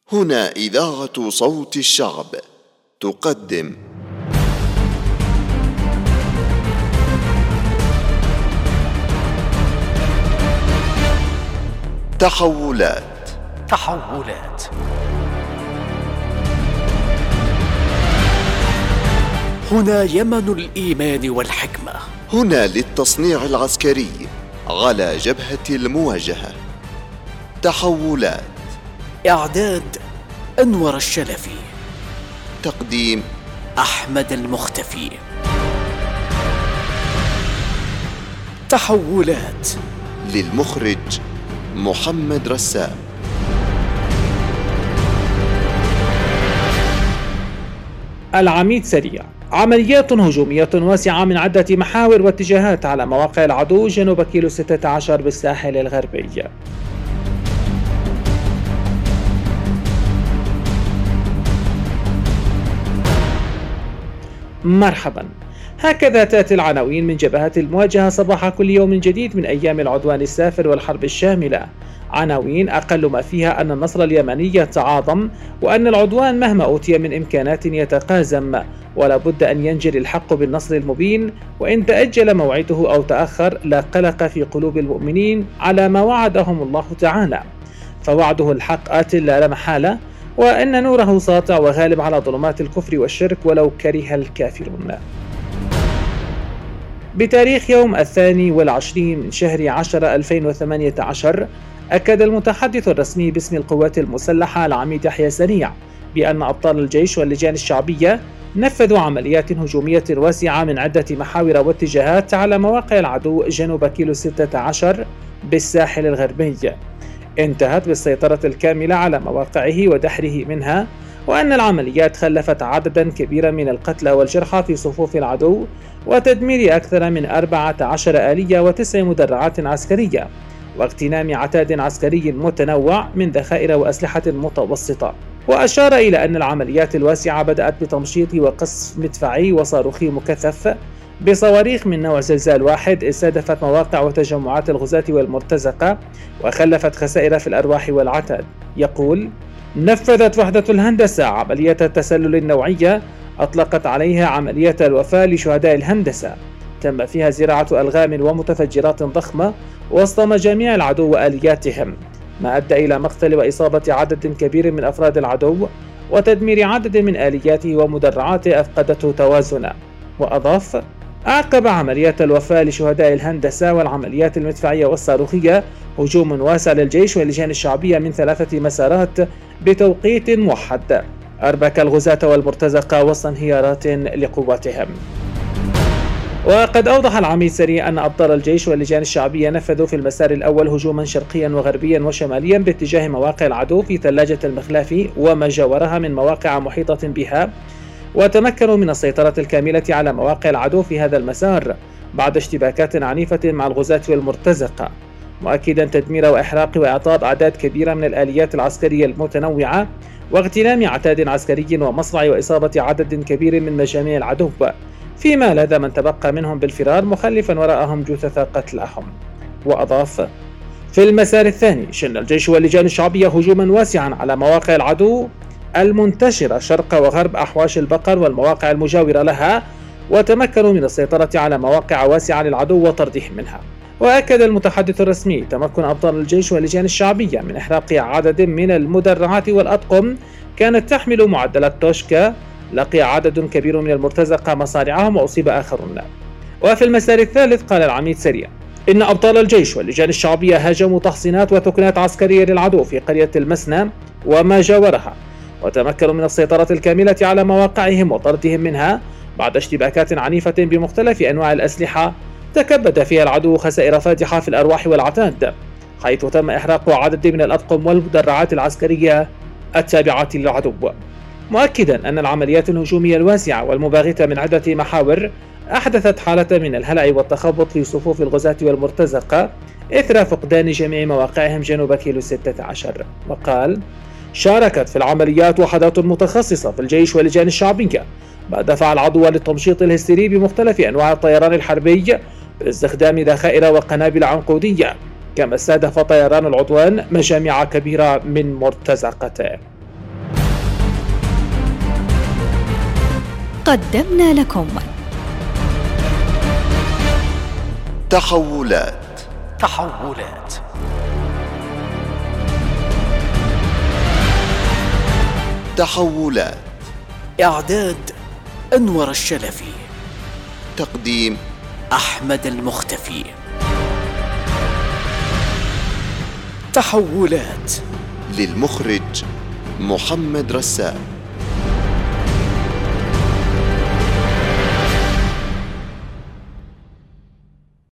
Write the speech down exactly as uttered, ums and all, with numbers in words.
هنا إذاعة صوت الشعب تقدم تحولات تحولات هنا يمن الإيمان والحكمة. هنا للتصنيع العسكري على جبهة المواجهة. تحولات. إعداد أنور الشلفي. تقديم أحمد المختفي. تحولات. للمخرج محمد رسام. العميد سريع. عمليات هجومية واسعة من عدة محاور واتجاهات على مواقع العدو جنوب كيلو ستة عشر بالساحل الغربي. مرحبا. هكذا تأتي العناوين من جبهات المواجهة صباح كل يوم جديد من أيام العدوان السافر والحرب الشاملة. عناوين أقل ما فيها أن النصر اليمني يتعاظم، وأن العدوان مهما أوتي من إمكانات يتقازم، ولا بد أن ينجلي الحق بالنصر المبين، وإن تأجل موعده أو تأخر لا قلق في قلوب المؤمنين على ما وعدهم الله تعالى، فوعده الحق آت لا محالة، وأن نوره ساطع وغالب على ظلمات الكفر والشرك ولو كره الكافرون. بتاريخ يوم الثاني والعشرين من شهر عشر ألفين وثمانية عشر، أكد المتحدث الرسمي باسم القوات المسلحة العميد يحيى سريع بأن أبطال الجيش واللجان الشعبية نفذوا عمليات هجومية واسعة من عدة محاور واتجاهات على مواقع العدو جنوب كيلو ستة عشر بالساحل الغربي، انتهت بالسيطرة الكاملة على مواقعه ودحره منها، وأن العمليات خلفت عددا كبيرا من القتلى والجرحى في صفوف العدو وتدمير أكثر من أربعة عشر آلية وتسع مدرعات عسكرية، واغتنام عتاد عسكري متنوع من ذخائر وأسلحة متوسطة. وأشار إلى أن العمليات الواسعة بدأت بتمشيط وقصف مدفعي وصاروخي مكثف بصواريخ من نوع زلزال واحد استهدفت مواقع وتجمعات الغزاة والمرتزقة وخلفت خسائر في الأرواح والعتاد. يقول: نفذت وحدة الهندسة عملية التسلل النوعية أطلقت عليها عملية الوفاة لشهداء الهندسة، تم فيها زراعة ألغام ومتفجرات ضخمة وسط مجاميع العدو وآلياتهم، ما أدى إلى مقتل وإصابة عدد كبير من أفراد العدو وتدمير عدد من آلياته ومدرعاته أفقدته توازنا. وأضاف: أعقب عمليات الوفاة لشهداء الهندسة والعمليات المدفعية والصاروخية هجوم واسع للجيش واللجان الشعبية من ثلاثة مسارات بتوقيت موحد أربك الغزاة والمرتزقة وسط انهيارات لقواتهم. وقد أوضح العميد سريع أن أبطال الجيش واللجان الشعبية نفذوا في المسار الأول هجوما شرقيا وغربيا وشماليا باتجاه مواقع العدو في ثلاجة المخلاف وما جاورها من مواقع محيطة بها، وتمكنوا من السيطرة الكاملة على مواقع العدو في هذا المسار بعد اشتباكات عنيفة مع الغزاة والمرتزقة، مؤكدا تدمير وإحراق وإعطاب أعداد كبيرة من الآليات العسكرية المتنوعة واغتنام عتاد عسكري ومصرع وإصابة عدد كبير من مجاميع العدو، فيما لاذ من تبقى منهم بالفرار مخلفا وراءهم جثث قتلاهم. وأضاف: في المسار الثاني شن الجيش واللجان الشعبية هجوما واسعا على مواقع العدو المنتشرة شرق وغرب أحواش البقر والمواقع المجاورة لها، وتمكنوا من السيطرة على مواقع واسعة للعدو وطردهم منها. وأكد المتحدث الرسمي تمكن أبطال الجيش واللجان الشعبية من إحراق عدد من المدرعات والأطقم كانت تحمل معدلات توشكا، لقي عدد كبير من المرتزقة مصارعهم وأصيب آخرون. وفي المسار الثالث قال العميد سريع إن أبطال الجيش واللجان الشعبية هاجموا تحصينات وثكنات عسكرية للعدو في قرية المسنى وما جاورها، وتمكنوا من السيطرة الكاملة على مواقعهم وطردهم منها بعد اشتباكات عنيفة بمختلف أنواع الأسلحة تكبد فيها العدو خسائر فادحة في الأرواح والعتاد، حيث تم إحراق عدد من الأطقم والمدرعات العسكرية التابعة للعدو، مؤكدا أن العمليات الهجومية الواسعة والمباغتة من عدة محاور أحدثت حالة من الهلع والتخبط في صفوف الغزاة والمرتزقة إثر فقدان جميع مواقعهم جنوب كيلو ستة عشر. وقال: شاركت في العمليات وحدات متخصصة في الجيش واللجان الشعبية، ما دفع العدو للتمشيط الهستيري بمختلف أنواع الطيران الحربي باستخدام ذخائر وقنابل عنقودية، كما استهدف طيران العدوان مجاميع كبيرة من مرتزقته. قدمنا لكم تحولات. تحولات. تحولات. إعداد أنور الشلفي. تقديم أحمد المختفي. تحولات. للمخرج محمد رسام.